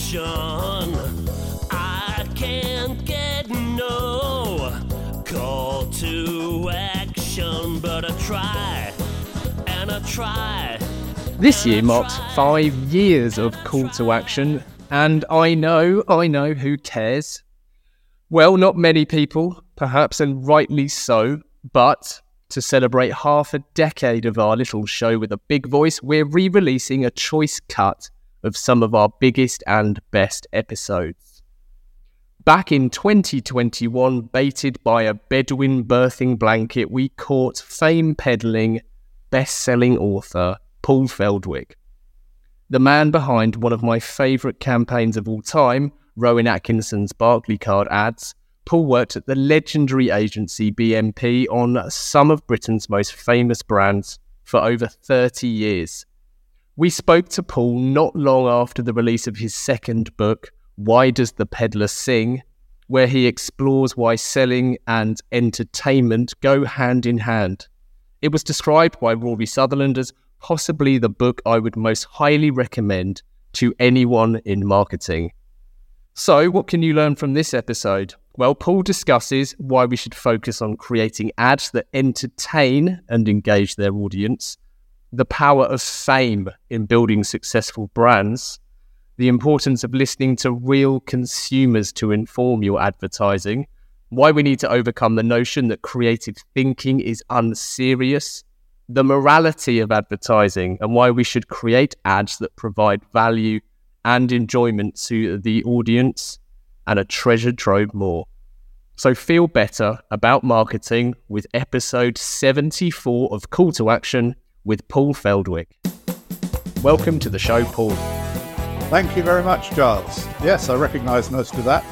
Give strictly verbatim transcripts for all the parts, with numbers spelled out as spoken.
action. I can't get no call to action, but I try and I try. This year marks five years of Call to Action, and I know, I know who cares. Well, not many people, perhaps, and rightly so, but to celebrate half a decade of our little show with a big voice, we're re-releasing a choice cut of some of our biggest and best episodes. Back in twenty twenty-one, baited by a Bedouin birthing blanket, we caught fame-peddling, best-selling author Paul Feldwick. The man behind one of my favourite campaigns of all time, Rowan Atkinson's Barclaycard ads, Paul worked at the legendary agency B M P on some of Britain's most famous brands for over thirty years. We spoke to Paul not long after the release of his second book, Why Does the Peddler Sing?, where he explores why selling and entertainment go hand in hand. It was described by Rory Sutherland as possibly the book I would most highly recommend to anyone in marketing. So, what can you learn from this episode? Well, Paul discusses why we should focus on creating ads that entertain and engage their audience, the power of fame in building successful brands, the importance of listening to real consumers to inform your advertising, why we need to overcome the notion that creative thinking is unserious, the morality of advertising, and why we should create ads that provide value and enjoyment to the audience, and a treasure trove more. So feel better about marketing with episode seventy-four of Call to Action with Paul Feldwick. Welcome to the show, Paul. Thank you very much, Giles. Yes, I recognise most of that.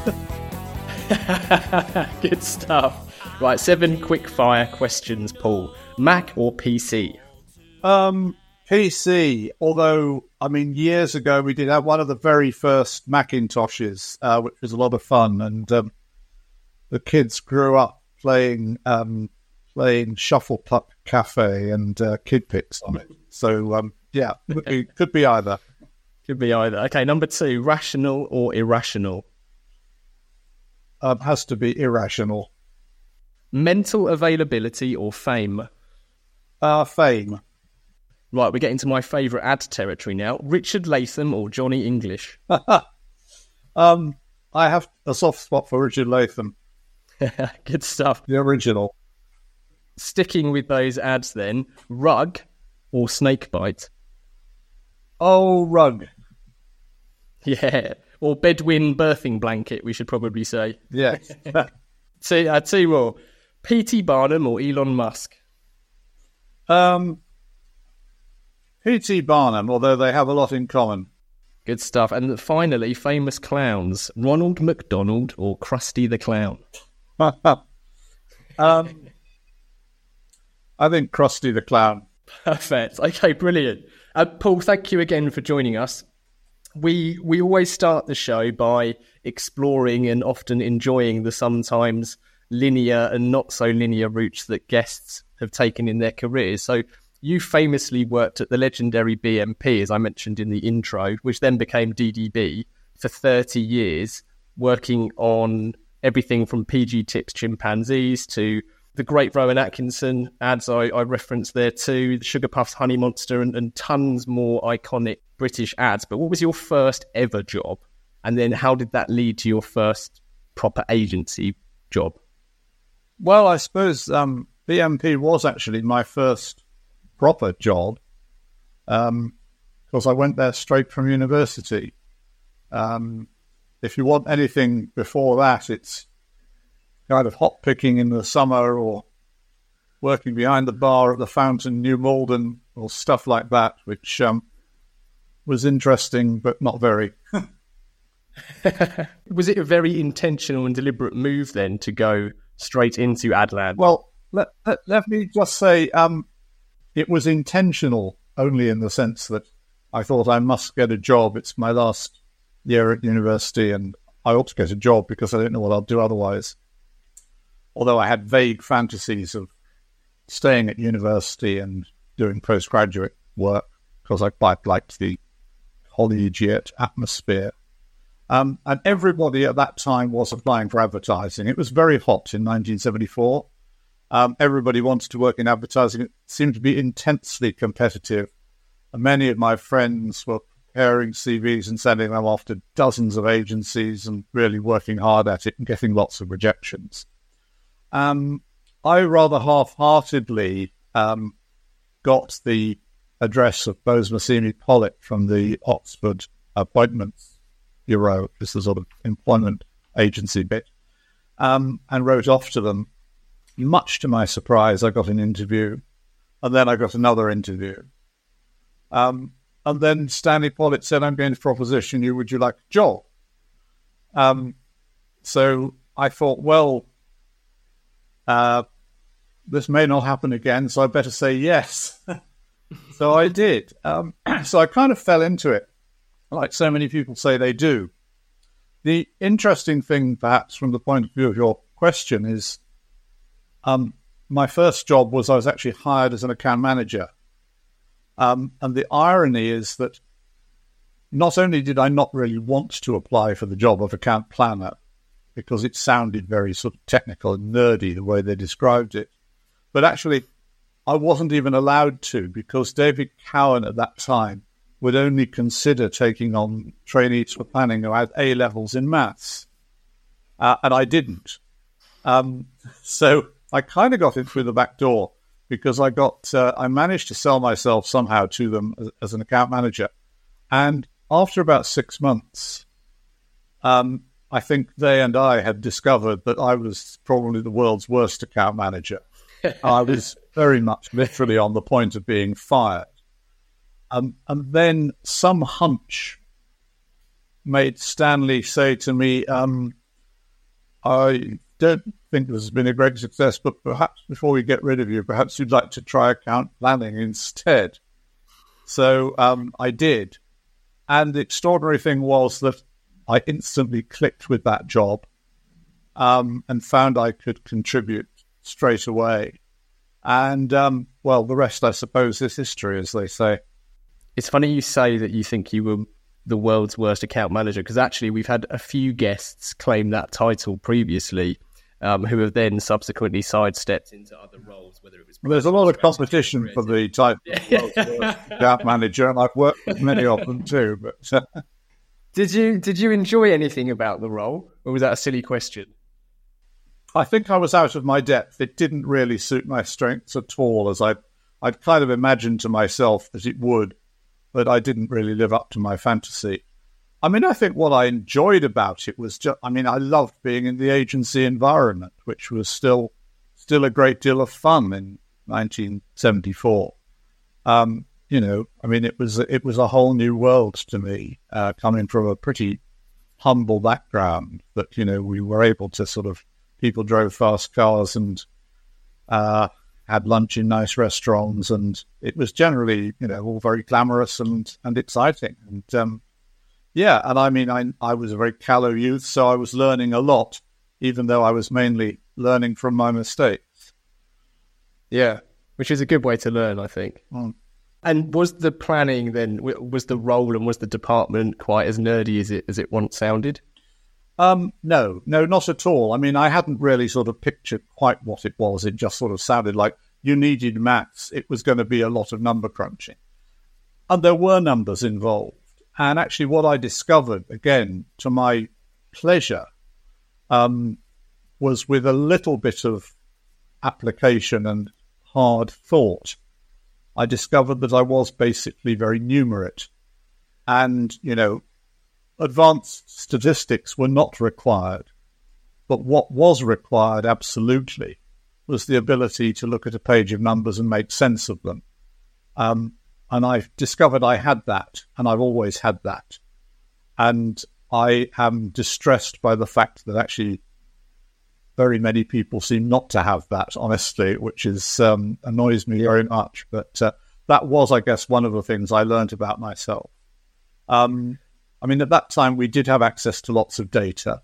Good stuff. Right, seven quick fire questions, Paul. Mac or P C? Um, P C, although, I mean, years ago we did have one of the very first Macintoshes, uh, which was a lot of fun, and um, the kids grew up playing um, playing Shuffle Puck Cafe and uh, Kid Picks on it. So, um, yeah, could be, could be either. Could be either. Okay, number two, rational or irrational? Um, has to be irrational. Mental availability or fame? Uh, fame. Right, we're getting to my favourite ad territory now. Richard Latham or Johnny English? um, I have a soft spot for Richard Latham. Good stuff. The original. Sticking with those ads then, rug or snakebite? Oh, rug. Yeah, or Bedouin birthing blanket, we should probably say. Yes. Two, uh, two more. P T Barnum or Elon Musk? Um, P T Barnum, although they have a lot in common. Good stuff. And finally, famous clowns. Ronald McDonald or Krusty the Clown? um, I think Krusty the Clown. Perfect. Okay, brilliant. Uh, Paul, thank you again for joining us. We we always start the show by exploring and often enjoying the sometimes linear and not so linear routes that guests have taken in their careers. So you famously worked at the legendary B M P, as I mentioned in the intro, which then became D D B for thirty years, working on everything from P G Tips chimpanzees to the great Rowan Atkinson ads I, I referenced there too, the Sugar Puffs, Honey Monster, and, and tons more iconic British ads. But what was your first ever job? And then how did that lead to your first proper agency job? Well, I suppose um, B M P was actually my first proper job um, because I went there straight from university. Um, if you want anything before that, it's kind of hot picking in the summer or working behind the bar at the Fountain, New Malden, or stuff like that, which um, was interesting, but not very. Was it a very intentional and deliberate move then to go straight into Adland? Well, let, let, let me just say um, it was intentional only in the sense that I thought I must get a job. It's my last year at university and I ought to get a job because I don't know what I'll do otherwise. Although I had vague fantasies of staying at university and doing postgraduate work because I quite liked the collegiate atmosphere. Um, and everybody at that time was applying for advertising. It was very hot in nineteen seventy-four. Um, everybody wanted to work in advertising. It seemed to be intensely competitive. And many of my friends were preparing C Vs and sending them off to dozens of agencies and really working hard at it and getting lots of rejections. Um, I rather half-heartedly um, got the address of Bose Massimi Pollitt from the Oxford Appointments Bureau, this is the sort of employment agency bit, um, and wrote off to them. Much to my surprise, I got an interview, and then I got another interview. Um, and then Stanley Pollitt said, I'm going to proposition you, would you like a job? Um, so I thought, well, uh, this may not happen again, so I better say yes. So I did. Um, so I kind of fell into it, like so many people say they do. The interesting thing, perhaps, from the point of view of your question is um, my first job was I was actually hired as an account manager. Um, and the irony is that not only did I not really want to apply for the job of account planner, because it sounded very sort of technical and nerdy the way they described it, but actually I wasn't even allowed to, because David Cowan at that time would only consider taking on trainees for planning who had A levels in maths, uh, and I didn't. Um, so I kind of got in through the back door, because I got uh, I managed to sell myself somehow to them as, as an account manager, and after about six months, um, I think they and I had discovered that I was probably the world's worst account manager. I was very much literally on the point of being fired. Um, and then some hunch made Stanley say to me, um, I don't think this has been a great success, but perhaps before we get rid of you, perhaps you'd like to try account planning instead. So um, I did. And the extraordinary thing was that I instantly clicked with that job um, and found I could contribute straight away. And, um, well, the rest, I suppose, is history, as they say. It's funny you say that you think you were the world's worst account manager, because actually we've had a few guests claim that title previously, um, who have then subsequently sidestepped into other roles, whether it was... Well, there's a lot of competition for the title of world's worst account manager, and I've worked with many of them too. But uh... Did you did you enjoy anything about the role, or was that a silly question? I think I was out of my depth. It didn't really suit my strengths at all, as I, I'd kind of imagined to myself that it would, but I didn't really live up to my fantasy. I mean, I think what I enjoyed about it was just, I mean, I loved being in the agency environment, which was still still a great deal of fun in nineteen seventy-four. Um, you know, I mean, it was, it was a whole new world to me, uh, coming from a pretty humble background, that, you know, we were able to sort of, people drove fast cars and uh, had lunch in nice restaurants, and it was generally, you know, all very glamorous and, and exciting. And um, yeah, and I mean, I I was a very callow youth, so I was learning a lot, even though I was mainly learning from my mistakes. Yeah, which is a good way to learn, I think. Mm. And was the planning then, was the role and was the department quite as nerdy as it as it once sounded? Um, no, no, not at all. I mean, I hadn't really sort of pictured quite what it was. It just sort of sounded like you needed maths. It was going to be a lot of number crunching. And there were numbers involved. And actually what I discovered, again, to my pleasure, um, was with a little bit of application and hard thought, I discovered that I was basically very numerate. And, you know, advanced statistics were not required, but what was required absolutely was the ability to look at a page of numbers and make sense of them. Um, and I discovered I had that, and I've always had that. And I am distressed by the fact that actually very many people seem not to have that, honestly, which is um, annoys me very much. But uh, that was, I guess, one of the things I learned about myself. Um, I mean, at that time, we did have access to lots of data.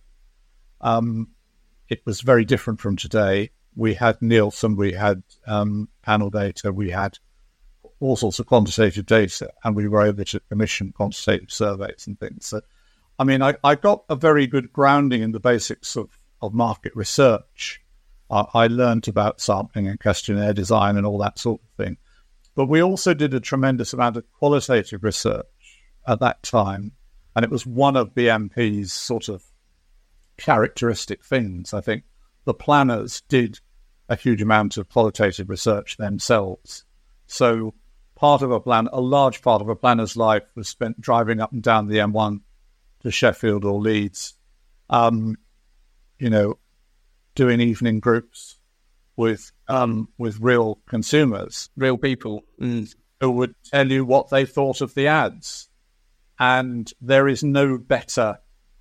Um, it was very different from today. We had Nielsen, we had um, panel data, we had all sorts of quantitative data, and we were able to commission quantitative surveys and things. So I mean, I, I got a very good grounding in the basics of, of market research. I, I learned about sampling and questionnaire design and all that sort of thing. But we also did a tremendous amount of qualitative research at that time. And it was one of B M P's sort of characteristic things. I think the planners did a huge amount of qualitative research themselves. So part of a plan, a large part of a planner's life was spent driving up and down the M one to Sheffield or Leeds, um, you know, doing evening groups with um, with real consumers, real people, mm. who would tell you what they thought of the ads. And there is no better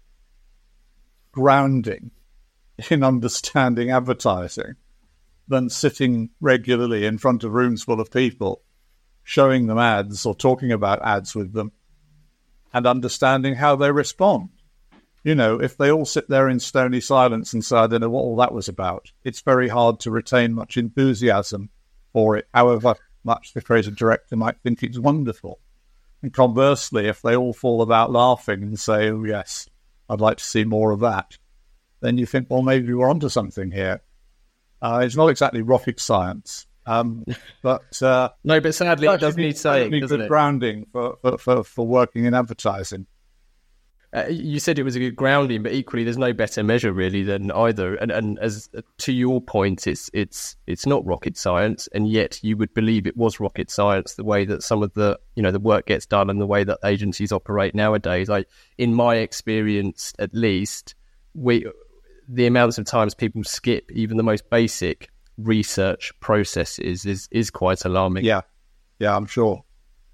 grounding in understanding advertising than sitting regularly in front of rooms full of people, showing them ads or talking about ads with them and understanding how they respond. You know, if they all sit there in stony silence and say, I don't know what all that was about, it's very hard to retain much enthusiasm for it, however much the creative director might think it's wonderful. And conversely, if they all fall about laughing and say, oh, yes, I'd like to see more of that, then you think, well, maybe we're onto something here. Uh, it's not exactly rocket science, um, but... Uh, no, but sadly, it does need saying, doesn't good it? grounding for, for, for, for working in advertising. Uh, you said it was a good grounding, but equally, there's no better measure really than either. And and as to your point, it's it's it's not rocket science, and yet you would believe it was rocket science the way that some of the you know the work gets done and the way that agencies operate nowadays. I, in my experience, at least, we the amounts of times people skip even the most basic research processes is is quite alarming. Yeah, yeah, I'm sure.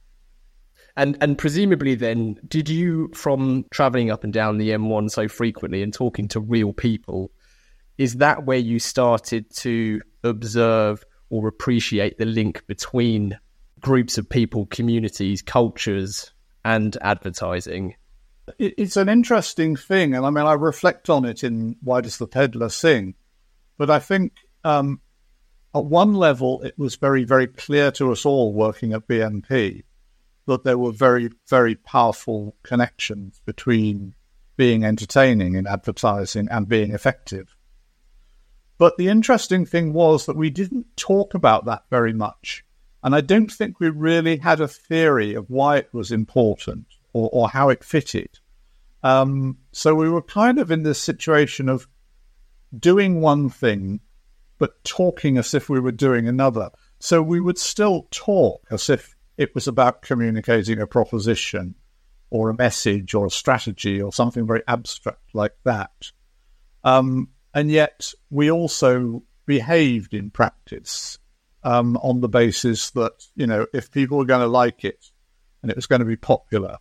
And and presumably then, did you, from travelling up and down the M one so frequently and talking to real people, is that where you started to observe or appreciate the link between groups of people, communities, cultures, and advertising? It's an interesting thing. And I mean, I reflect on it in Why Does the Peddler Sing? But I think um, at one level, it was very, very clear to us all working at B M P that there were very, very powerful connections between being entertaining in advertising and being effective. But the interesting thing was that we didn't talk about that very much. And I don't think we really had a theory of why it was important or, or how it fitted. Um, so we were kind of in this situation of doing one thing, but talking as if we were doing another. So we would still talk as if it was about communicating a proposition or a message or a strategy or something very abstract like that. Um, and yet we also behaved in practice um, on the basis that, you know, if people were going to like it and it was going to be popular,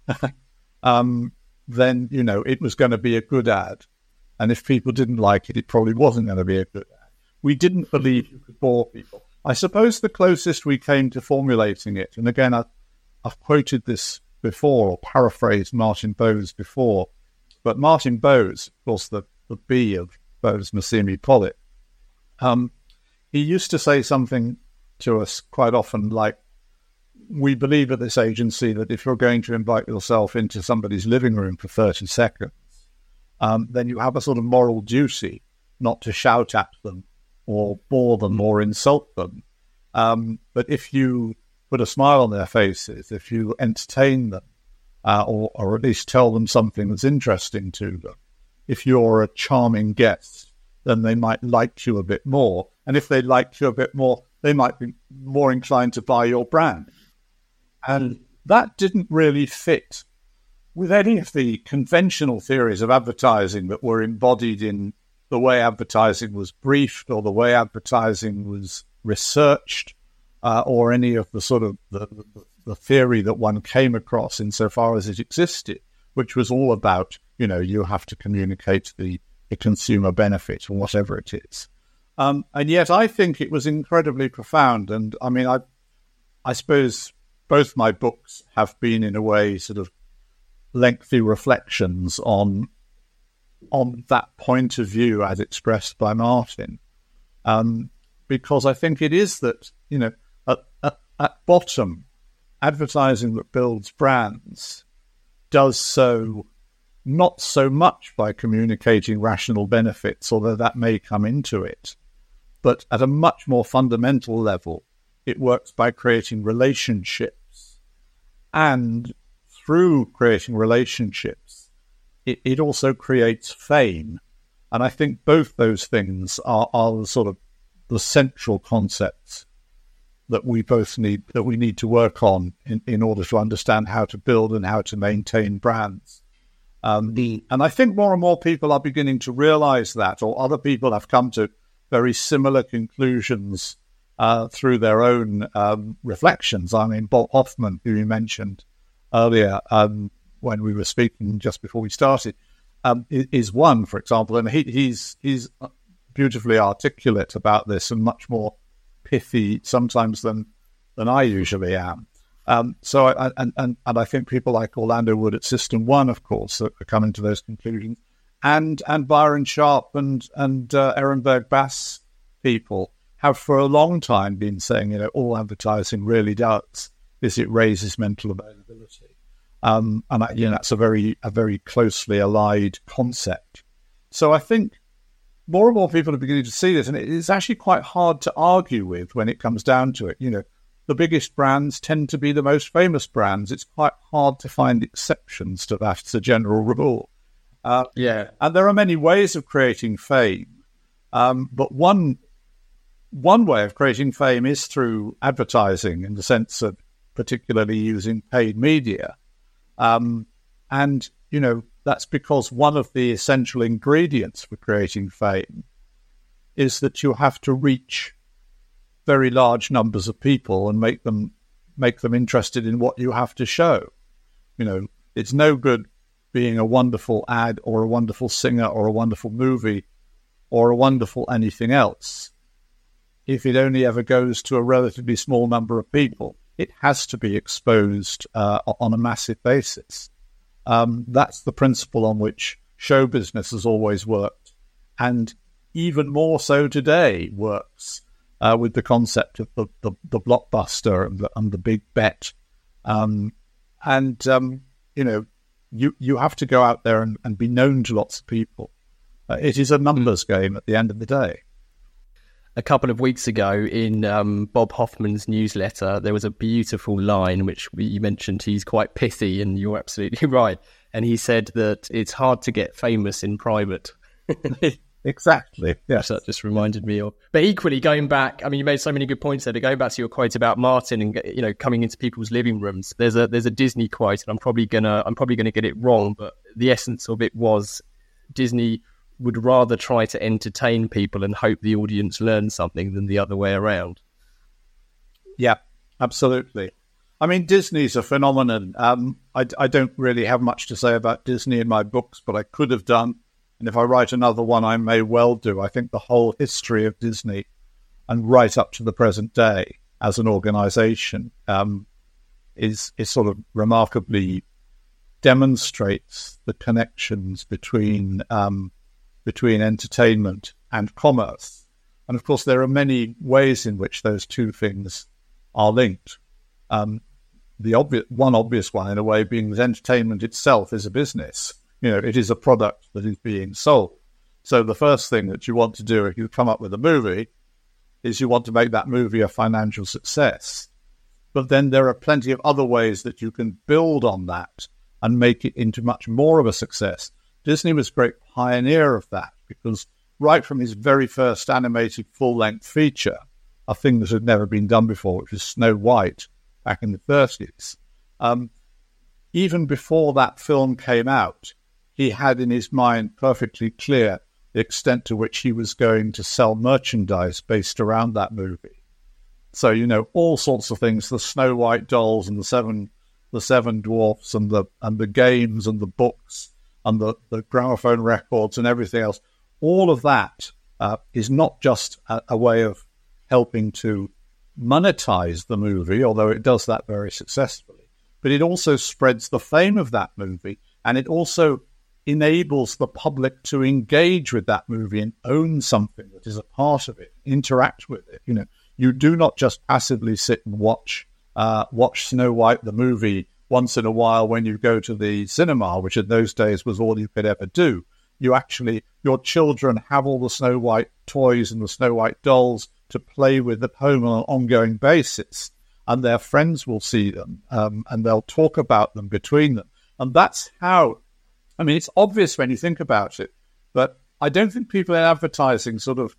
um, then, you know, it was going to be a good ad. And if people didn't like it, it probably wasn't going to be a good ad. We didn't believe you could bore people. I suppose the closest we came to formulating it, and again, I, I've quoted this before or paraphrased Martin Bowes before, but Martin Bowes, of course, the, the B of Bowes Massimi Pollitt, um, he used to say something to us quite often like, we believe at this agency that if you're going to invite yourself into somebody's living room for thirty seconds, um, then you have a sort of moral duty not to shout at them or bore them or insult them. Um, but if you put a smile on their faces, if you entertain them, uh, or, or at least tell them something that's interesting to them, if you're a charming guest, then they might like you a bit more. And if they like you a bit more, they might be more inclined to buy your brand. And that didn't really fit with any of the conventional theories of advertising that were embodied in the way advertising was briefed or the way advertising was researched, uh, or any of the sort of the, the, the theory that one came across insofar as it existed, which was all about, you know, you have to communicate the, the consumer benefit or whatever it is. Um, and yet I think it was incredibly profound. And I mean, I, I suppose both my books have been in a way sort of lengthy reflections on on that point of view as expressed by Martin, um, because I think it is that, you know, at, at, at bottom, advertising that builds brands does so not so much by communicating rational benefits, although that may come into it, but at a much more fundamental level, it works by creating relationships. And through creating relationships, it, it also creates fame. And I think both those things are, are the sort of the central concepts that we both need, that we need to work on in, in order to understand how to build and how to maintain brands. Um, the, and I think more and more people are beginning to realize that, or other people have come to very similar conclusions uh, through their own um, reflections. I mean, Bob Hoffman, who you mentioned earlier um, when we were speaking just before we started, um, is, is one, for example, and he, he's he's beautifully articulate about this and much more pithy sometimes than than I usually am. Um, so, I, and, and and I think people like Orlando Wood at System One, of course, are coming to those conclusions, and and Byron Sharp and and uh, Ehrenberg Bass people have for a long time been saying, you know, all advertising really does is it raises mental availability, um, and I, you know, that's a very a very closely allied concept. So I think more and more people are beginning to see this, and it's actually quite hard to argue with when it comes down to it. You know, the biggest brands tend to be the most famous brands. It's quite hard to find exceptions to that as a general rule. Uh, yeah. And there are many ways of creating fame. Um, but one one way of creating fame is through advertising, in the sense of particularly using paid media. Um, and, you know, that's because one of the essential ingredients for creating fame is that you have to reach very large numbers of people and make them make them interested in what you have to show. You know, it's no good being a wonderful ad or a wonderful singer or a wonderful movie or a wonderful anything else if it only ever goes to a relatively small number of people. It has to be exposed uh, on a massive basis. Um, that's the principle on which show business has always worked, and even more so today works. Uh, with the concept of the, the, the blockbuster and the, and the big bet. Um, and, um, you know, you, you have to go out there and, and be known to lots of people. Uh, it is a numbers game at the end of the day. A couple of weeks ago in um, Bob Hoffman's newsletter, there was a beautiful line, which you mentioned he's quite pithy, and you're absolutely right. And he said that it's hard to get famous in private. Exactly. Yes. So that just reminded me of. But equally, going back, I mean, you made so many good points there. To go back to your quote about Martin and, you know, coming into people's living rooms. There's a there's a Disney quote, and I'm probably gonna I'm probably gonna get it wrong, but the essence of it was Disney would rather try to entertain people and hope the audience learns something than the other way around. Yeah, absolutely. I mean, Disney's a phenomenon. Um, I, I don't really have much to say about Disney in my books, but I could have done. And if I write another one, I may well do. I think the whole history of Disney, and right up to the present day as an organization, um, is is sort of remarkably demonstrates the connections between um, between entertainment and commerce. And of course, there are many ways in which those two things are linked. Um, the obvious one obvious one, in a way, being that entertainment itself is a business. You know, it is a product that is being sold. So the first thing that you want to do if you come up with a movie is you want to make that movie a financial success. But then there are plenty of other ways that you can build on that and make it into much more of a success. Disney was a great pioneer of that, because right from his very first animated full-length feature, a thing that had never been done before, which was Snow White back in the thirties, um, even before that film came out, he had in his mind perfectly clear the extent to which he was going to sell merchandise based around that movie. So, you know, all sorts of things, the Snow White dolls and the seven the seven dwarfs and the and the games and the books and the, the gramophone records and everything else, all of that uh, is not just a, a way of helping to monetize the movie, although it does that very successfully, but it also spreads the fame of that movie, and it also enables the public to engage with that movie and own something that is a part of it, interact with it. You know, you do not just passively sit and watch uh, watch Snow White the movie once in a while when you go to the cinema, which in those days was all you could ever do, you actually, your children have all the Snow White toys and the Snow White dolls to play with at home on an ongoing basis. And their friends will see them, um, and they'll talk about them between them. And that's how, I mean, it's obvious when you think about it, but I don't think people in advertising sort of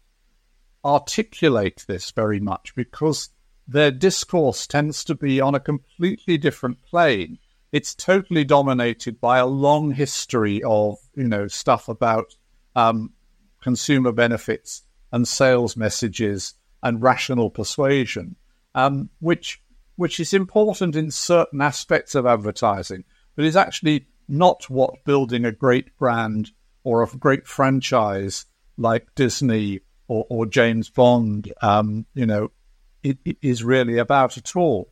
articulate this very much because their discourse tends to be on a completely different plane. It's totally dominated by a long history of, you know, stuff about um, consumer benefits and sales messages and rational persuasion, um, which which is important in certain aspects of advertising, but is actually not what building a great brand or a great franchise like Disney or, or James Bond, um, you know, it, it is really about at all.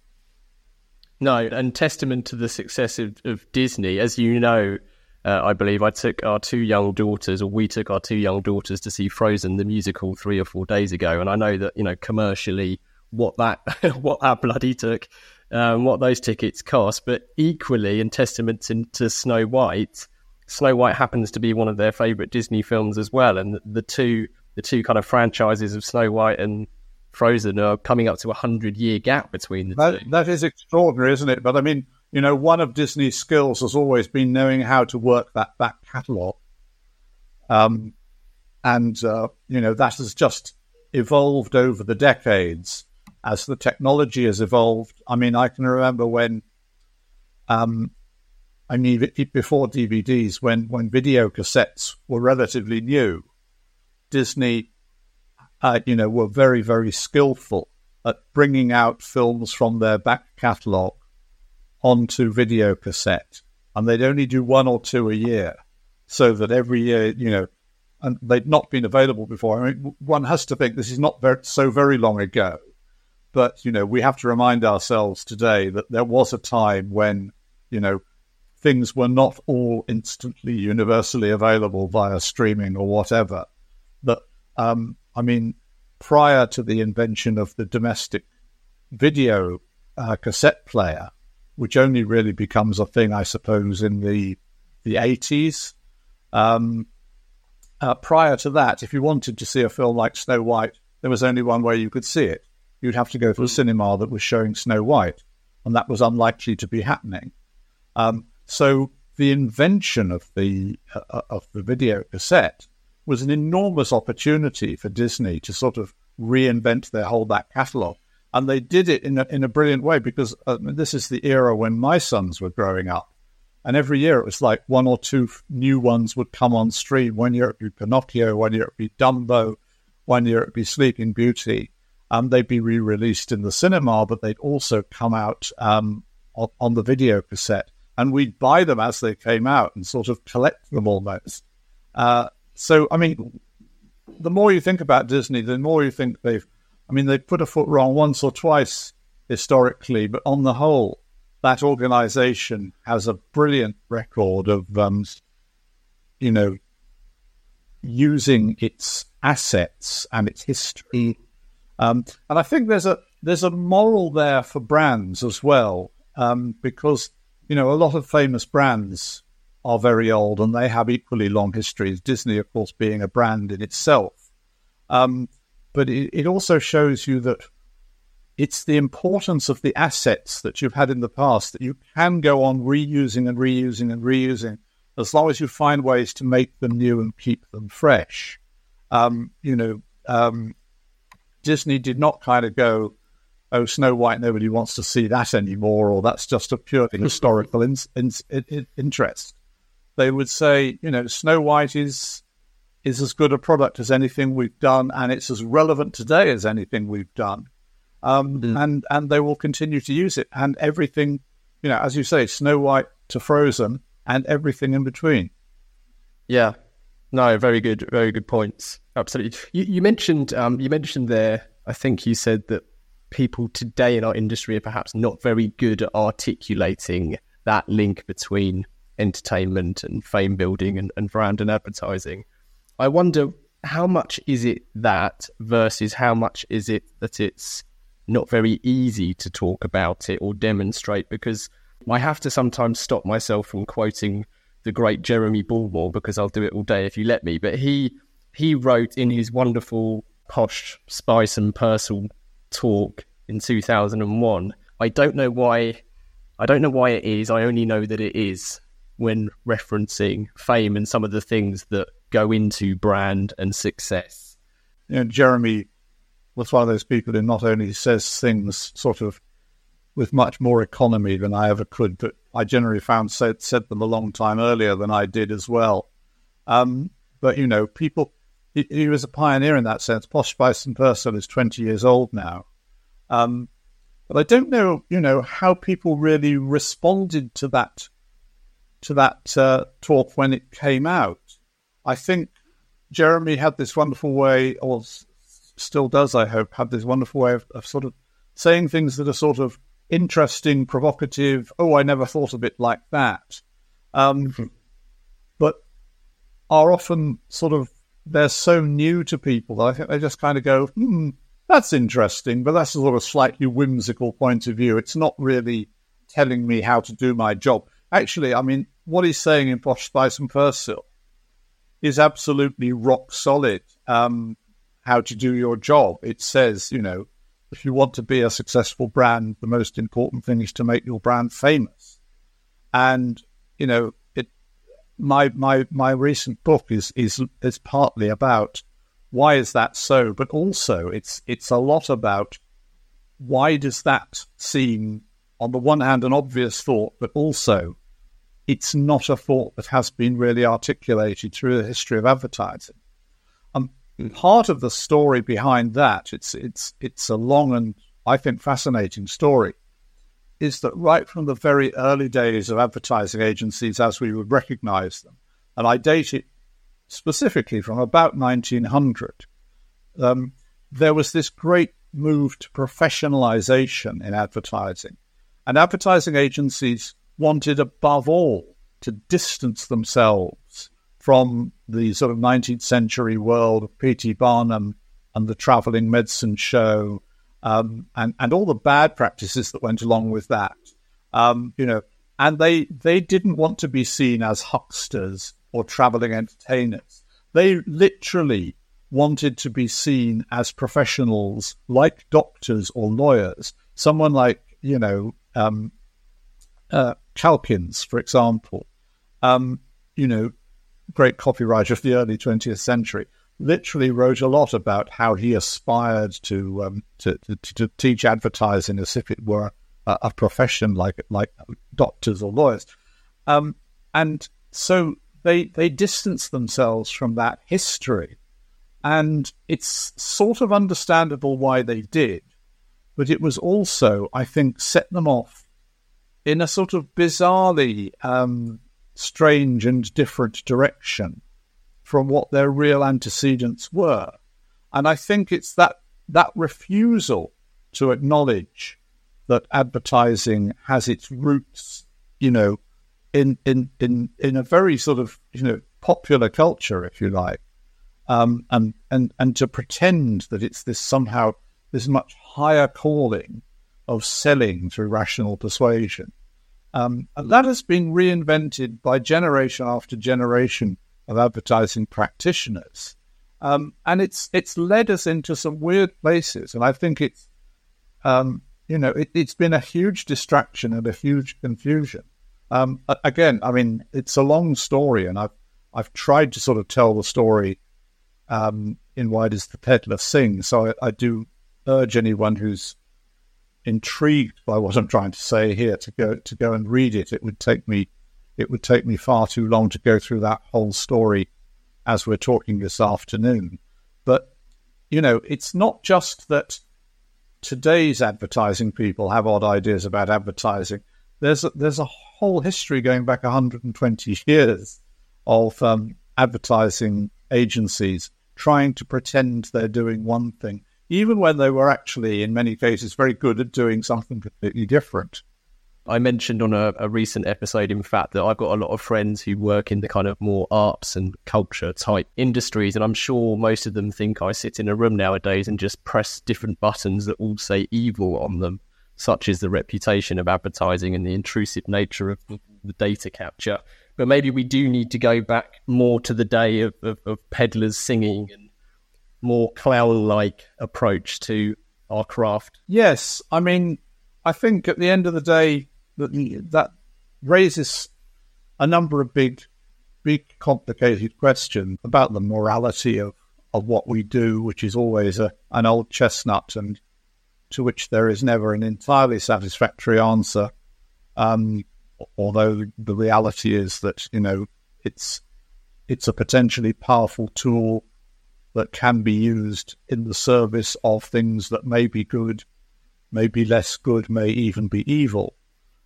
No, and testament to the success of, of Disney, as you know, uh, I believe I took our two young daughters, or we took our two young daughters to see Frozen, the musical, three or four days ago. And I know that, you know, commercially, what that what that bloody took, um, what those tickets cost, but equally, in testament to, to Snow White, Snow White happens to be one of their favourite Disney films as well. And the, the two the two kind of franchises of Snow White and Frozen are coming up to a hundred-year gap between the that, two. That is extraordinary, isn't it? But I mean, you know, one of Disney's skills has always been knowing how to work that back catalogue. Um, and, uh, you know, that has just evolved over the decades as the technology has evolved. I mean, I can remember when, um, I mean, before D V Ds, when, when video cassettes were relatively new, Disney, uh, you know, were very, very skillful at bringing out films from their back catalogue onto video cassette. And they'd only do one or two a year, so that every year, you know, and they'd not been available before. I mean, one has to think this is not very, so very long ago. But, you know, we have to remind ourselves today that there was a time when, you know, things were not all instantly universally available via streaming or whatever. That, um, I mean, prior to the invention of the domestic video uh, cassette player, which only really becomes a thing, I suppose, in the the eighties, um, uh, prior to that, if you wanted to see a film like Snow White, there was only one way you could see it. You'd have to go to a cinema that was showing Snow White, and that was unlikely to be happening. Um, so the invention of the uh, of the video cassette was an enormous opportunity for Disney to sort of reinvent their whole back catalogue. And they did it in a, in a brilliant way because uh, this is the era when my sons were growing up. And every year it was like one or two new ones would come on stream. One year it would be Pinocchio, one year it would be Dumbo, one year it would be Sleeping Beauty. Um, they'd be re-released in the cinema, but they'd also come out um, on, on the video cassette. And we'd buy them as they came out and sort of collect them almost. Uh, so, I mean, the more you think about Disney, the more you think they've, I mean, they've put a foot wrong once or twice historically, but on the whole, that organization has a brilliant record of, um, you know, using its assets and its history. Um, and I think there's a there's a moral there for brands as well, um, because, you know, a lot of famous brands are very old and they have equally long histories. Disney, of course, being a brand in itself. Um, but it, it also shows you that it's the importance of the assets that you've had in the past that you can go on reusing and reusing and reusing as long as you find ways to make them new and keep them fresh. Um, you know, um, Disney did not kind of go, oh, Snow White, nobody wants to see that anymore, or that's just a purely historical in, in, in, interest. They would say, you know, Snow White is is as good a product as anything we've done, and it's as relevant today as anything we've done. Um, mm. and, and they will continue to use it. And everything, you know, as you say, Snow White to Frozen and everything in between. Yeah. No, very good, very good points. Absolutely. You, you mentioned, um, you mentioned there, I think you said that people today in our industry are perhaps not very good at articulating that link between entertainment and fame building and, and brand and advertising. I wonder, how much is it that versus how much is it that it's not very easy to talk about it or demonstrate? Because I have to sometimes stop myself from quoting the great Jeremy Bullmore because I'll do it all day if you let me. But he he wrote in his wonderful Posh, Spice and Purcell talk in two thousand one, I don't know why, I don't know why it is, I only know that it is, when referencing fame and some of the things that go into brand and success. You know, Jeremy was one of those people who not only says things sort of with much more economy than I ever could, but I generally found said, said them a long time earlier than I did as well. Um, but, you know, people, he, he was a pioneer in that sense. Posh, Spice and Purcell is twenty years old now. Um, but I don't know, you know, how people really responded to that, to that uh, talk when it came out. I think Jeremy had this wonderful way, or s- still does, I hope, have this wonderful way of, of sort of saying things that are sort of interesting, provocative. Oh, I never thought of it like that. Um, mm-hmm. But are often sort of, they're so new to people that I think they just kind of go, hmm, that's interesting, but that's a sort of slightly whimsical point of view. It's not really telling me how to do my job. Actually, I mean, what he's saying in Posh, Spice and Purcell is absolutely rock solid. Um, how to do your job. It says, you know, if you want to be a successful brand, the most important thing is to make your brand famous. And, you know, it, my my my recent book is is is partly about why is that so, but also it's it's a lot about why does that seem, on the one hand, an obvious thought, but also it's not a thought that has been really articulated through the history of advertising. Um, part of the story behind that, it's it's it's a long and, I think, fascinating story, is that right from the very early days of advertising agencies as we would recognize them, and I date it specifically from about nineteen hundred, um, there was this great move to professionalization in advertising. And advertising agencies wanted, above all, to distance themselves from the sort of nineteenth century world of P T Barnum and the traveling medicine show, um, and, and all the bad practices that went along with that. Um, you know, and they they didn't want to be seen as hucksters or traveling entertainers. They literally wanted to be seen as professionals, like doctors or lawyers. Someone like, you know, um, uh, Calkins, for example, um, you know, great copywriter of the early twentieth century, literally wrote a lot about how he aspired to um, to, to, to teach advertising as if it were a, a profession like like doctors or lawyers, um, and so they they distanced themselves from that history, and it's sort of understandable why they did, but it was also, I think, set them off in a sort of bizarrely um, strange and different direction from what their real antecedents were. And I think it's that that refusal to acknowledge that advertising has its roots, you know, in in in, in a very sort of, you know, popular culture, if you like, um, and and and to pretend that it's this somehow this much higher calling of selling through rational persuasion. Um, and that has been reinvented by generation after generation of advertising practitioners. Um, and it's it's led us into some weird places. And I think it's, um, you know, it, it's been a huge distraction and a huge confusion. Um, again, I mean, it's a long story, and I've, I've tried to sort of tell the story um, in Why Does the Peddler Sing? So I, I do urge anyone who's intrigued by what I'm trying to say here to go to go and read it. It would take me it would take me far too long to go through that whole story as we're talking this afternoon. But, you know, it's not just that today's advertising people have odd ideas about advertising. There's a, there's a whole history going back one hundred twenty years of um, advertising agencies trying to pretend they're doing one thing, even when they were actually, in many cases, very good at doing something completely different. I mentioned on a, a recent episode, in fact, that I've got a lot of friends who work in the kind of more arts and culture type industries, and I'm sure most of them think I sit in a room nowadays and just press different buttons that all say evil on them. such is the reputation of advertising and the intrusive nature of the, the data capture. But maybe we do need to go back more to the day of, of, of peddlers singing and more clown-like approach to our craft. Yes, I mean, I think at the end of the day, that that raises a number of big, big complicated questions about the morality of, of what we do, which is always a, an old chestnut and to which there is never an entirely satisfactory answer. Um, although the reality is that, you know, it's it's a potentially powerful tool that can be used in the service of things that may be good, may be less good, may even be evil.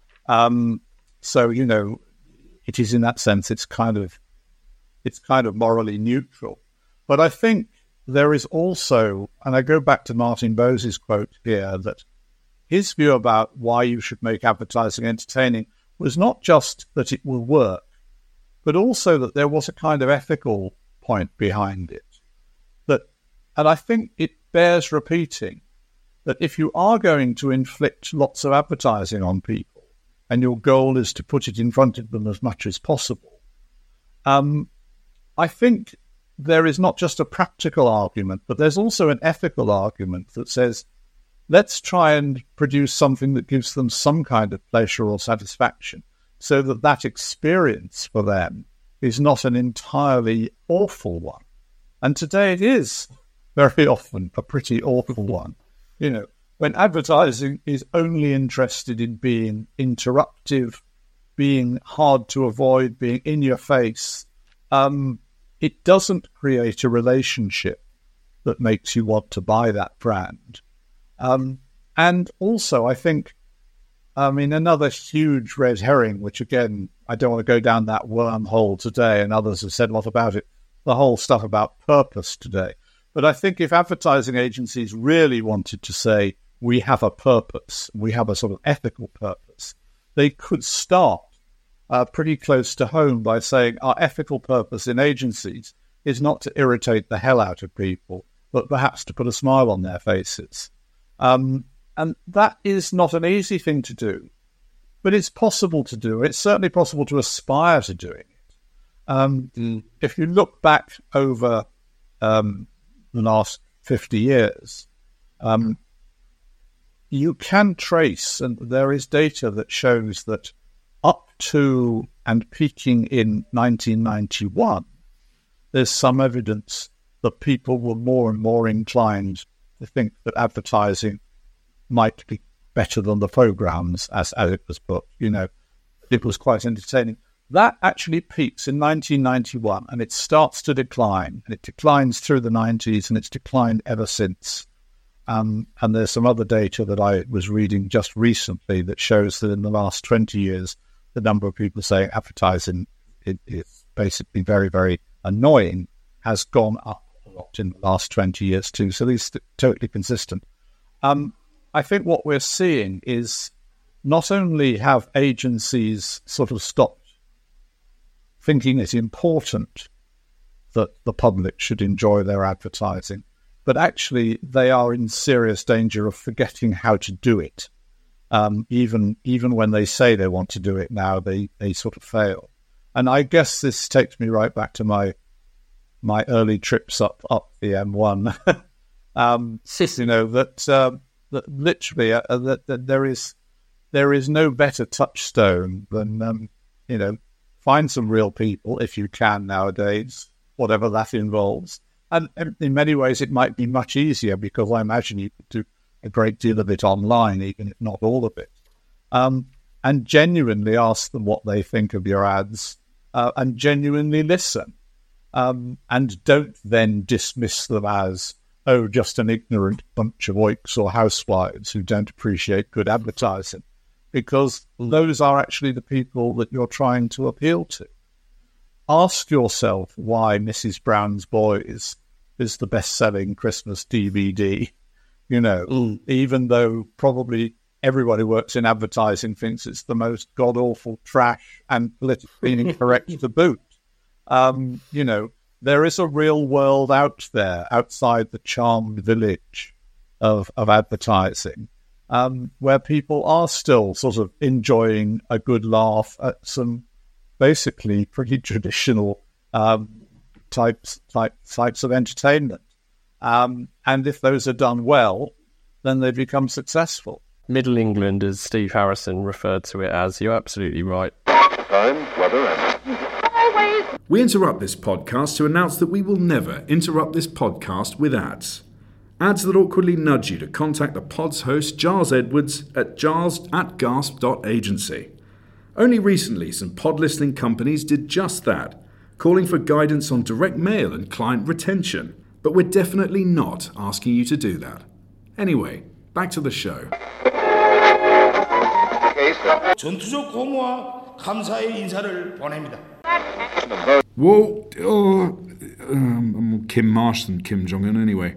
Um, so, you know, it is in that sense, it's kind of, it's kind of morally neutral. But I think there is also, and I go back to Martin Bose's quote here, that his view about why you should make advertising entertaining was not just that it will work, but also that there was a kind of ethical point behind it. That, and I think it bears repeating, that if you are going to inflict lots of advertising on people, and your goal is to put it in front of them as much as possible, um, I think there is not just a practical argument, but there's also an ethical argument that says, let's try and produce something that gives them some kind of pleasure or satisfaction, so that that experience for them is not an entirely awful one. And today it is very often a pretty awful one. You know, when advertising is only interested in being interruptive, being hard to avoid, being in your face, um, it doesn't create a relationship that makes you want to buy that brand. Um, and also, I think, I mean, another huge red herring, which again, I don't want to go down that wormhole today, and others have said a lot about it, the whole stuff about purpose today. But I think if advertising agencies really wanted to say, we have a purpose, we have a sort of ethical purpose, they could start uh, pretty close to home by saying our ethical purpose in agencies is not to irritate the hell out of people, but perhaps to put a smile on their faces. Um, and that is not an easy thing to do, but it's possible to do. It's certainly possible to aspire to doing it. Um, mm. If you look back over um, the last fifty years, um, you can trace, and there is data that shows that up to and peaking in nineteen ninety-one, there's some evidence that people were more and more inclined to think that advertising might be better than the programs, as, as it was put. You know, it was quite entertaining. That actually peaks in nineteen ninety-one, and it starts to decline, and it declines through the nineties, and it's declined ever since. Um, and there's some other data that I was reading just recently that shows that in the last twenty years, the number of people saying advertising is basically very, very annoying has gone up a lot in the last twenty years too. So these are totally consistent. Um, I think what we're seeing is not only have agencies sort of stopped thinking it's important that the public should enjoy their advertising, but actually they are in serious danger of forgetting how to do it. Um, even even when they say they want to do it now, they, they sort of fail. And I guess this takes me right back to my my early trips up up the M one. um, you know that uh, that literally uh, that, that there is there is no better touchstone than um, you know find some real people if you can nowadays, whatever that involves. And, and in many ways, it might be much easier because I imagine you could do a great deal of it online, even if not all of it. Um, and genuinely ask them what they think of your ads, uh, and genuinely listen. Um, and don't then dismiss them as, oh, just an ignorant bunch of oiks or housewives who don't appreciate good advertising, because those are actually the people that you're trying to appeal to. Ask yourself why Missus Brown's Boys is the best-selling Christmas D V D. You know, mm. even though probably everybody who works in advertising thinks it's the most god-awful trash and politically incorrect to boot. Um, you know, there is a real world out there outside the charmed village of, of advertising. um, where people are still sort of enjoying a good laugh at some basically pretty traditional um, types type, types of entertainment. Um, and if those are done well, then they become successful. Middle England, as Steve Harrison referred to it as. You're absolutely right. Time, weather, and... We interrupt this podcast to announce that we will never interrupt this podcast with ads. Ads that awkwardly nudge you to contact the pod's host, Giles Edwards, at giles at gasp dot agency. Only recently, some pod listening companies did just that, calling for guidance on direct mail and client retention. But we're definitely not asking you to do that. Anyway, back to the show. 전투적 공허와 감사의 인사를 보냅니다. Well, oh, um, I'm Kim Marsh than Kim Jong-un anyway.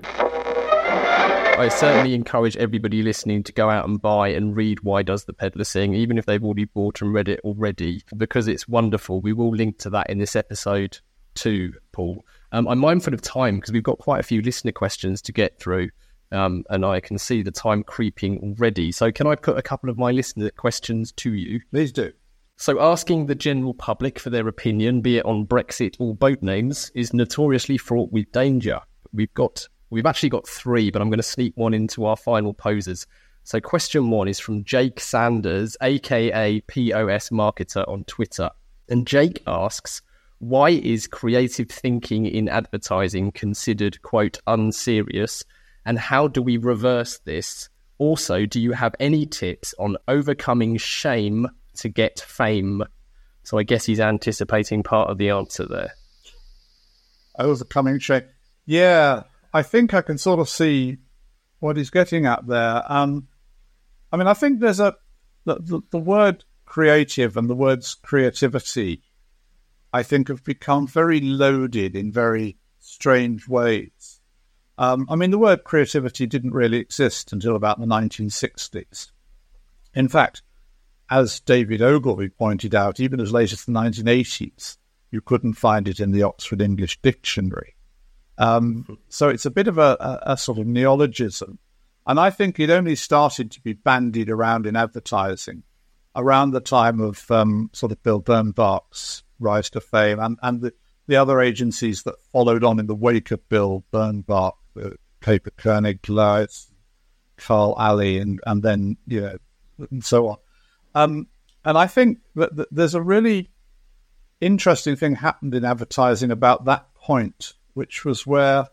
I certainly encourage everybody listening to go out and buy and read Why Does the Peddler Sing, even if they've already bought and read it already, because it's wonderful. We will link to that in this episode too, Paul. Um, I'm mindful of time because we've got quite a few listener questions to get through, um, and I can see the time creeping already. So can I put a couple of my listener questions to you? Please do. So asking the general public for their opinion, be it on Brexit or boat names, is notoriously fraught with danger. We've got, we've actually got three, but I'm going to sneak one into our final posers. So question one is from Jake Sanders, aka P O S Marketer on Twitter. And Jake asks, why is creative thinking in advertising considered, quote, unserious? And how do we reverse this? Also, do you have any tips on overcoming shame to get fame? So I guess he's anticipating part of the answer there. Overcoming shame. Yeah, I think I can sort of see what he's getting at there. Um, I mean, I think there's a, the, the, the word creative and the words creativity, I think, have become very loaded in very strange ways. Um, I mean, the word creativity didn't really exist until about the nineteen sixties. In fact, as David Ogilvy pointed out, even as late as the nineteen eighties, you couldn't find it in the Oxford English Dictionary. Um, so it's a bit of a, a, a sort of neologism. And I think it only started to be bandied around in advertising around the time of um, sort of Bill Bernbach's rise to fame, and, and the, the other agencies that followed on in the wake of Bill Bernbach, uh, Paper Koenig, Gleitz, Carl Alley, and, and then, you know, and so on. Um, and I think that, that there's a really interesting thing happened in advertising about that point, which was where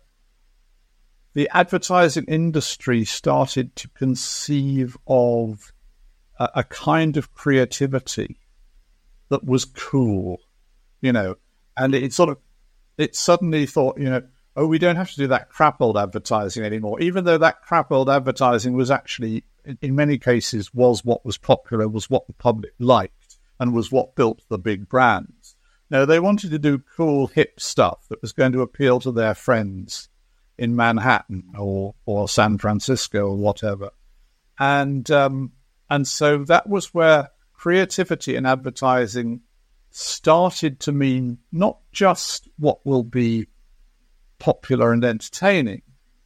the advertising industry started to conceive of a, a kind of creativity that was cool. You know, and it sort of, it suddenly thought, you know, oh, we don't have to do that crap old advertising anymore, even though that crap old advertising was actually, in many cases, was what was popular, was what the public liked, and was what built the big brands. No, they wanted to do cool, hip stuff that was going to appeal to their friends in Manhattan or, or San Francisco or whatever. And, um, and so that was where creativity in advertising started to mean not just what will be popular and entertaining,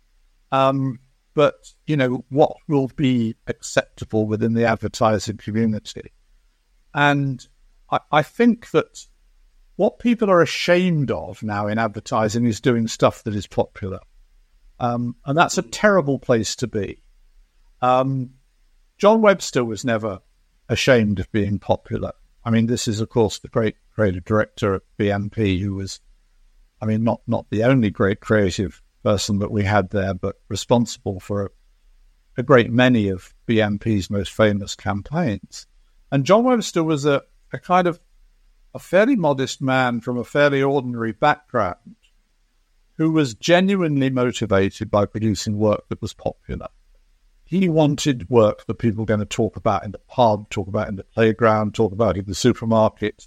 um, but, you know, what will be acceptable within the advertising community. And I, I think that what people are ashamed of now in advertising is doing stuff that is popular. Um, and that's a terrible place to be. Um, John Webster was never ashamed of being popular. I mean, this is, of course, the great creative director at B M P, who was, I mean, not, not the only great creative person that we had there, but responsible for a, a great many of B M P's most famous campaigns. And John Webster was a, a kind of a fairly modest man from a fairly ordinary background who was genuinely motivated by producing work that was popular. He wanted work that people were going to talk about in the pub, talk about in the playground, talk about in the supermarket.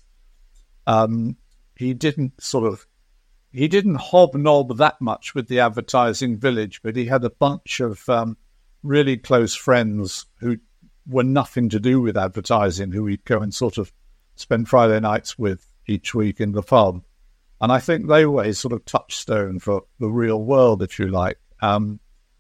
Um, he didn't sort of, he didn't hobnob that much with the advertising village, but he had a bunch of um, really close friends who were nothing to do with advertising, who he'd go and sort of spend Friday nights with each week in the pub. And I think they were his sort of touchstone for the real world, if you like. Um,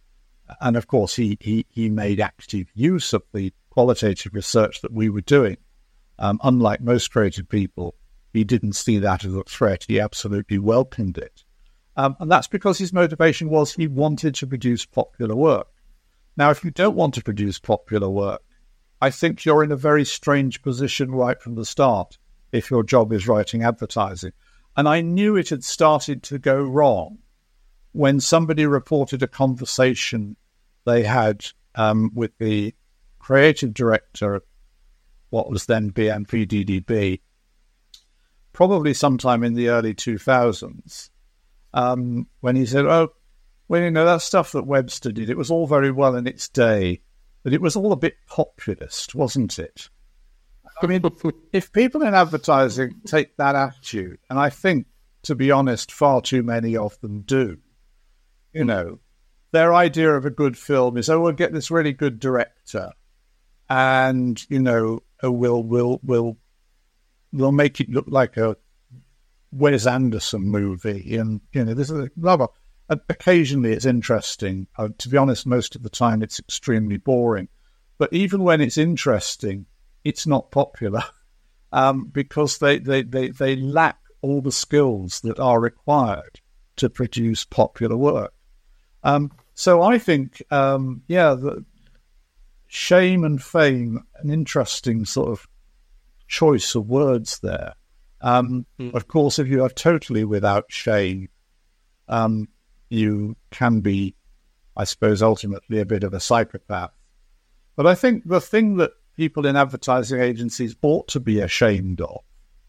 And of course, he, he, he made active use of the qualitative research that we were doing. Um, unlike most creative people, he didn't see that as a threat. He absolutely welcomed it. Um, and that's because his motivation was he wanted to produce popular work. Now, if you don't want to produce popular work, I think you're in a very strange position right from the start if your job is writing advertising. And I knew it had started to go wrong when somebody reported a conversation they had um, with the creative director of what was then B M P D D B, probably sometime in the early two thousands, um, when he said, oh, well, you know, that stuff that Webster did, it was all very well in its day, but it was all a bit populist, wasn't it? I mean, if people in advertising take that attitude, and I think, to be honest, far too many of them do, you know, their idea of a good film is, oh, we'll get this really good director and, you know, oh, we'll, we'll, we'll, we'll make it look like a Wes Anderson movie. And, you know, this is a blah, blah. Occasionally it's interesting. Uh, to be honest, most of the time it's extremely boring. But even when it's interesting, it's not popular um, because they, they, they, they lack all the skills that are required to produce popular work. Um, so I think, um, yeah, the shame and fame, an interesting sort of choice of words there. Um, mm. Of course, if you are totally without shame, um, you can be, I suppose, ultimately a bit of a psychopath. But I think the thing that people in advertising agencies ought to be ashamed of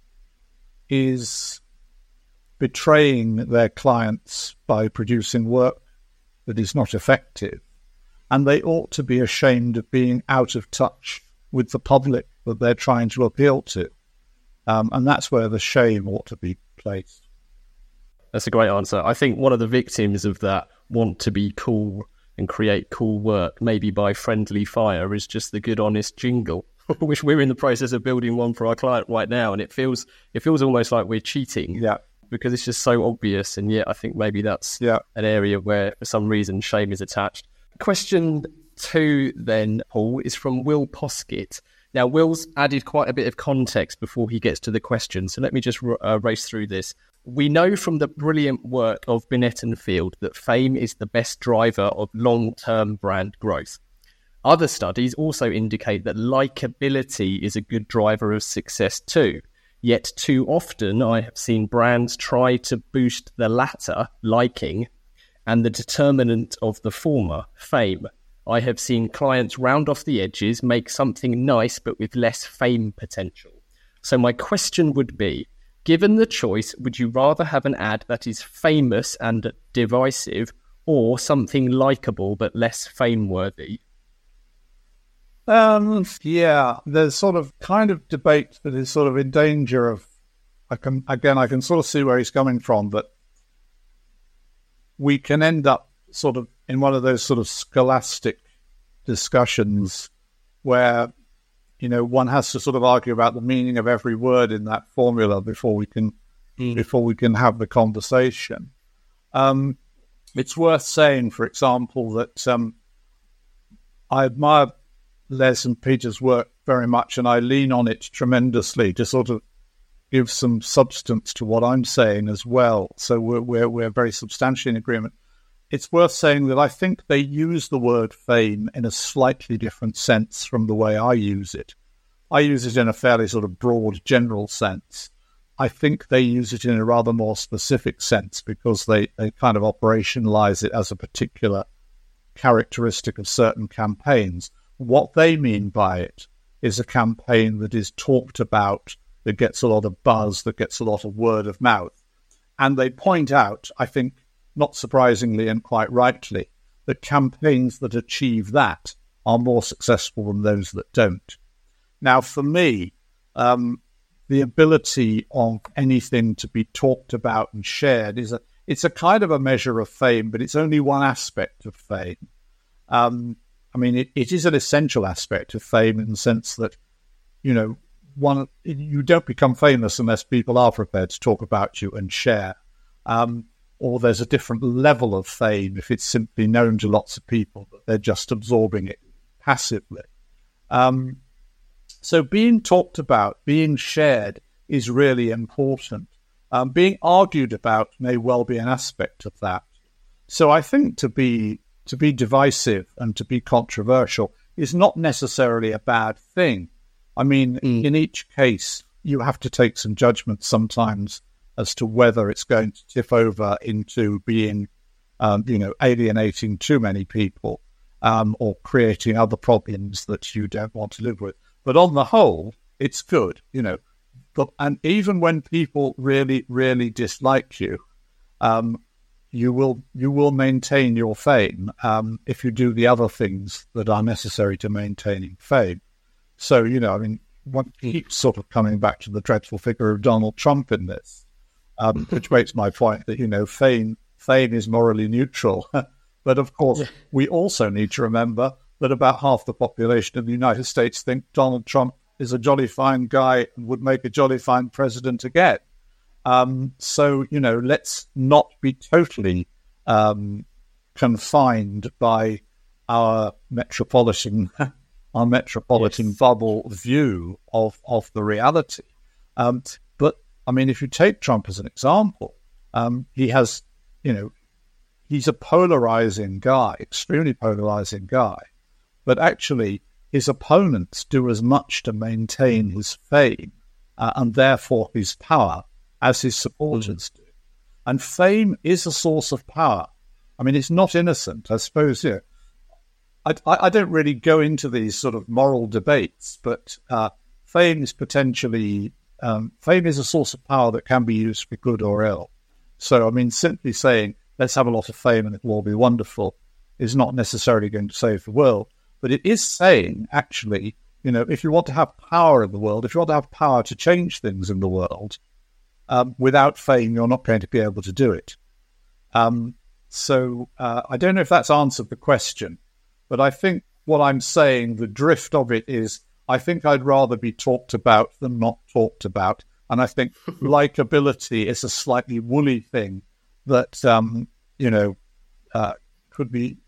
is betraying their clients by producing work that is not effective. And they ought to be ashamed of being out of touch with the public that they're trying to appeal to. Um, and that's where the shame ought to be placed. That's a great answer. I think one of the victims of that want to be cool and create cool work, maybe by friendly fire, is just the good, honest jingle, which we're in the process of building one for our client right now. And it feels it feels almost like we're cheating. Yeah. Because it's just so obvious. And yet I think maybe that's yeah. an area where, for some reason, shame is attached. Question two then, Paul, is from Will Poskett. Now, Will's added quite a bit of context before he gets to the question, so let me just uh, race through this. We know from the brilliant work of Binet and Field that fame is the best driver of long-term brand growth. Other studies also indicate that likability is a good driver of success too. Yet too often I have seen brands try to boost the latter, liking, and the determinant of the former, fame. I have seen clients round off the edges, make something nice but with less fame potential. So my question would be, given the choice, would you rather have an ad that is famous and divisive or something likable but less fame-worthy? Um, yeah, there's sort of kind of debate that is sort of in danger of, I can, again, I can sort of see where he's coming from, but we can end up sort of in one of those sort of scholastic discussions where, you know, one has to sort of argue about the meaning of every word in that formula before we can, mm. before we can have the conversation. Um, it's worth saying, for example, that um, I admire Les and Peter's work very much, and I lean on it tremendously to sort of give some substance to what I'm saying as well. So we're we're, we're very substantially in agreement. It's worth saying that I think they use the word fame in a slightly different sense from the way I use it. I use it in a fairly sort of broad, general sense. I think they use it in a rather more specific sense because they, they kind of operationalize it as a particular characteristic of certain campaigns. What they mean by it is a campaign that is talked about, that gets a lot of buzz, that gets a lot of word of mouth. And they point out, I think, not surprisingly and quite rightly, that campaigns that achieve that are more successful than those that don't. Now, for me, um, the ability of anything to be talked about and shared is a it's a kind of a measure of fame, but it's only one aspect of fame. Um, I mean, it, it is an essential aspect of fame in the sense that, you know, one you don't become famous unless people are prepared to talk about you and share. Um, or there's a different level of fame if it's simply known to lots of people, but they're just absorbing it passively. Um, so being talked about, being shared is really important. Um, being argued about may well be an aspect of that. So I think to be to be divisive and to be controversial is not necessarily a bad thing. I mean, mm. in each case, you have to take some judgment sometimes as to whether it's going to tip over into being, um, you know, alienating too many people um, or creating other problems that you don't want to live with. But on the whole, it's good, you know. But, and even when people really, really dislike you, um, you will you will maintain your fame um, if you do the other things that are necessary to maintaining fame. So, you know, I mean, one keeps sort of coming back to the dreadful figure of Donald Trump in this, um, which makes my point that, you know, fame fame is morally neutral. But of course, yeah. we also need to remember that about half the population of the United States think Donald Trump is a jolly fine guy and would make a jolly fine president again. Um, so, you know, let's not be totally um, confined by our metropolitan our metropolitan yes. bubble view of, of the reality. Um, but, I mean, if you take Trump as an example, um, he has, you know, he's a polarizing guy, extremely polarizing guy. But actually, his opponents do as much to maintain his fame uh, and therefore his power as his supporters do. And fame is a source of power. I mean, it's not innocent. I suppose, you know, I, I don't really go into these sort of moral debates, but uh, fame is potentially, um, fame is a source of power that can be used for good or ill. So, I mean, simply saying, let's have a lot of fame and it will all be wonderful is not necessarily going to save the world. But it is saying, actually, you know, if you want to have power in the world, if you want to have power to change things in the world, um, without fame, you're not going to be able to do it. Um, so uh, I don't know if that's answered the question, but I think what I'm saying, the drift of it is, I think I'd rather be talked about than not talked about. And I think likability is a slightly woolly thing that, um, you know, uh, could be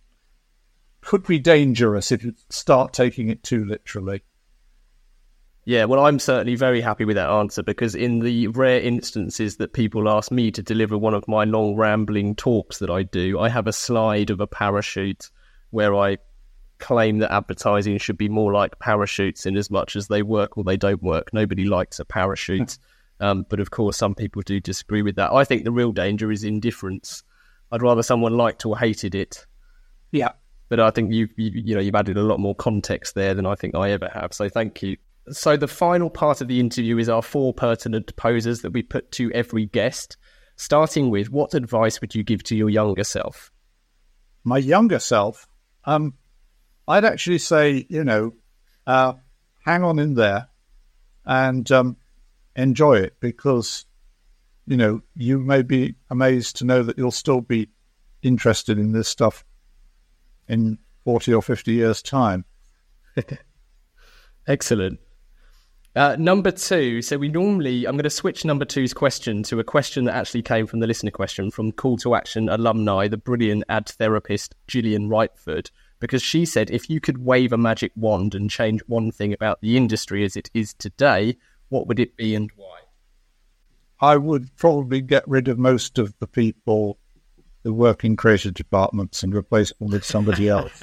could be dangerous if you start taking it too literally. Yeah, well, I'm certainly very happy with that answer, because in the rare instances that people ask me to deliver one of my long rambling talks that I do, I have a slide of a parachute where I claim that advertising should be more like parachutes in as much as they work or they don't work. Nobody likes a parachute. um, but of course, some people do disagree with that. I think the real danger is indifference. I'd rather someone liked or hated it. Yeah. But I think you've, you, you know, you've added a lot more context there than I think I ever have. So thank you. So the final part of the interview is our four pertinent posers that we put to every guest, starting with, what advice would you give to your younger self? My younger self? Um, I'd actually say, you know, uh, hang on in there and um, enjoy it, because, you know, you may be amazed to know that you'll still be interested in this stuff in forty or fifty years' time. Excellent. Uh, number two, so we normally, I'm going to switch number two's question to a question that actually came from the listener question from Call to Action alumni, the brilliant ad therapist Gillian Rightford, because she said, if you could wave a magic wand and change one thing about the industry as it is today, what would it be and why? I would probably get rid of most of the people who work in creative departments and replace them with somebody else.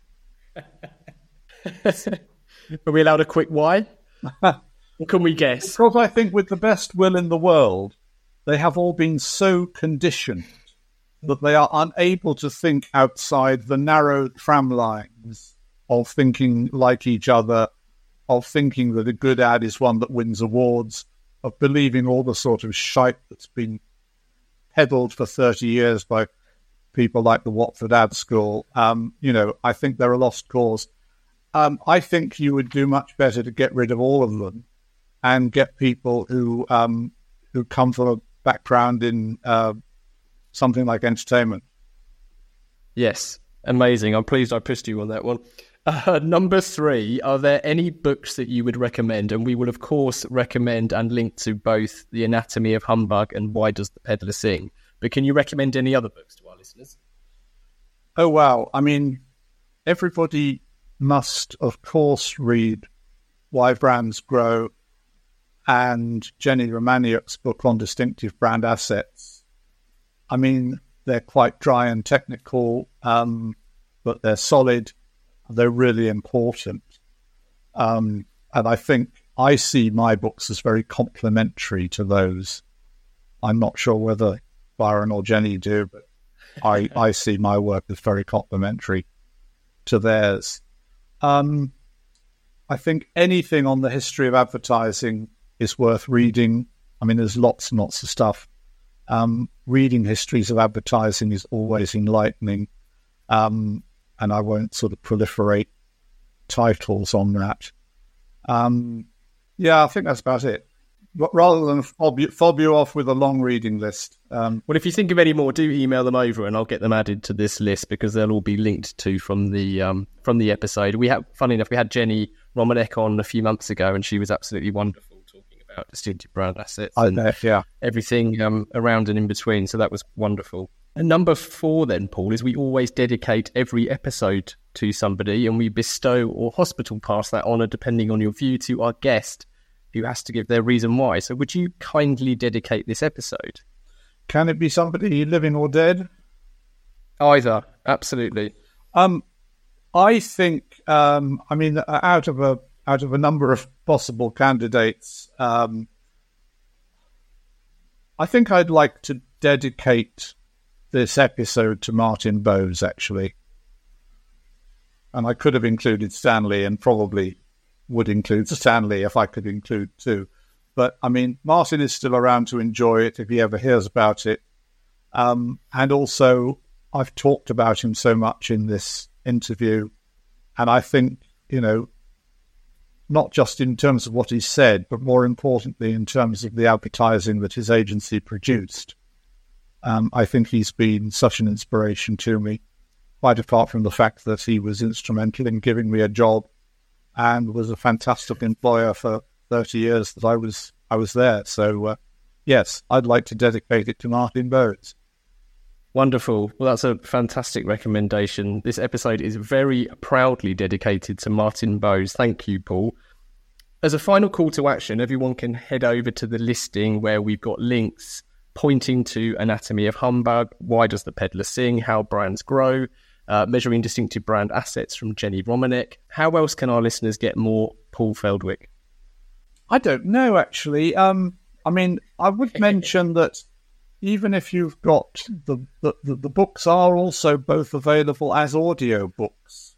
Are we allowed a quick why? What can we guess? Because I think with the best will in the world, they have all been so conditioned that they are unable to think outside the narrow tram lines of thinking like each other, of thinking that a good ad is one that wins awards, of believing all the sort of shite that's been peddled for thirty years by people like the Watford Ad School. Um, you know, I think they're a lost cause. Um, I think you would do much better to get rid of all of them and get people who um, who come from a background in uh, something like entertainment. Yes, amazing. I'm pleased I pushed you on that one. Uh, number three, are there any books that you would recommend? And we will, of course, recommend and link to both The Anatomy of Humbug and Why Does the Peddler Sing. But can you recommend any other books to our listeners? Oh, wow. I mean, everybody must, of course, read Why Brands Grow and Jenny Romaniuk's book on distinctive brand assets. I mean, they're quite dry and technical, um, but they're solid. They're really important. Um, and I think I see my books as very complementary to those. I'm not sure whether Byron or Jenny do, but I, I see my work as very complementary to theirs. Um, I think anything on the history of advertising is worth reading. I mean, there's lots and lots of stuff. Um, reading histories of advertising is always enlightening. Um, and I won't sort of proliferate titles on that. Um, yeah, I think that's about it. But rather than fob you, fob you off with a long reading list. Um, well, if you think of any more, do email them over, and I'll get them added to this list because they'll all be linked to from the um, from the episode. We have, funny enough, we had Jenny Romanek on a few months ago, and she was absolutely wonderful talking about distinctive brand assets I and bet, yeah. everything um, around and in between. So that was wonderful. And number four, then, Paul, is we always dedicate every episode to somebody, and we bestow or hospital pass that honour, depending on your view, to our guest, who has to give their reason why. So would you kindly dedicate this episode? Can it be somebody living or dead? Either, absolutely. Um, I think, um, I mean, out of a out of a number of possible candidates, um, I think I'd like to dedicate this episode to Martin Bowes, actually. And I could have included Stanley, and probably would include Stanley if I could include two. But, I mean, Martin is still around to enjoy it if he ever hears about it. Um, and also, I've talked about him so much in this interview. And I think, you know, not just in terms of what he said, but more importantly, in terms of the advertising that his agency produced. Um, I think he's been such an inspiration to me, quite apart from the fact that he was instrumental in giving me a job and was a fantastic employer for thirty years that I was I was there. So, uh, yes, I'd like to dedicate it to Martin Bowes. Wonderful. Well, that's a fantastic recommendation. This episode is very proudly dedicated to Martin Bowes. Thank you, Paul. As a final call to action, everyone can head over to the listing where we've got links pointing to Anatomy of Humbug, Why Does the Peddler Sing, How Brands Grow, uh, Measuring Distinctive Brand Assets from Jenny Romanek. How else can our listeners get more Paul Feldwick? I don't know, actually. Um, I mean, I would mention that even if you've got the, the, the, the books are also both available as audio books.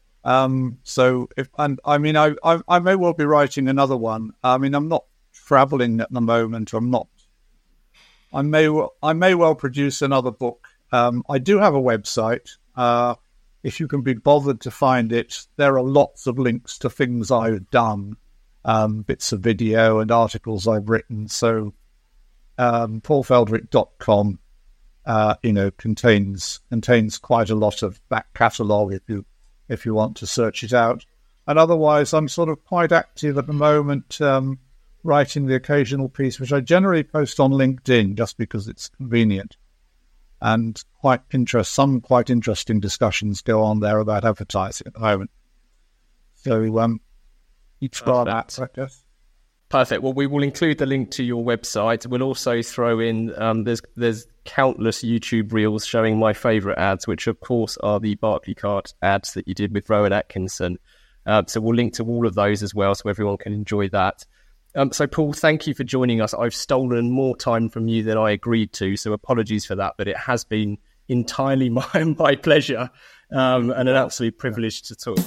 Um, so, if and I mean, I, I I may well be writing another one. I mean, I'm not traveling at the moment. I'm not. I may well, I may well produce another book. Um, I do have a website. Uh, if you can be bothered to find it, there are lots of links to things I've done, um, bits of video and articles I've written. So. Um, paul feldwick dot com, uh, you know, contains contains quite a lot of back catalogue if you if you want to search it out. And otherwise, I'm sort of quite active at the moment, um, writing the occasional piece, which I generally post on LinkedIn just because it's convenient. And quite interest some quite interesting discussions go on there about advertising at the moment. So um, each bar that, I guess. Perfect. Well, we will include the link to your website. We'll also throw in, um, there's there's countless YouTube reels showing my favourite ads, which of course are the Barclaycard ads that you did with Rowan Atkinson. Uh, so we'll link to all of those as well so everyone can enjoy that. Um, so Paul, thank you for joining us. I've stolen more time from you than I agreed to, so apologies for that, but it has been entirely my, my pleasure um, and an absolute privilege to talk.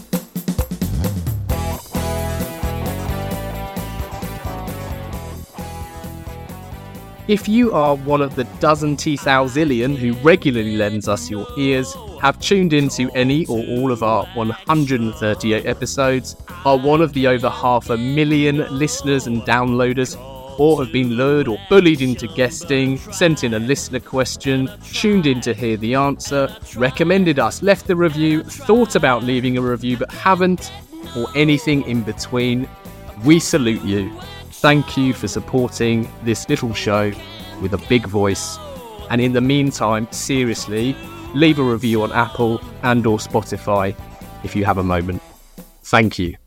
If you are one of the dozen T-thou-zillion who regularly lends us your ears, have tuned into any or all of our one hundred thirty-eight episodes, are one of the over half a million listeners and downloaders, or have been lured or bullied into guesting, sent in a listener question, tuned in to hear the answer, recommended us, left a review, thought about leaving a review but haven't, or anything in between, we salute you. Thank you for supporting this little show with a big voice And in the meantime, seriously, leave a review on Apple and or Spotify if you have a moment. Thank you.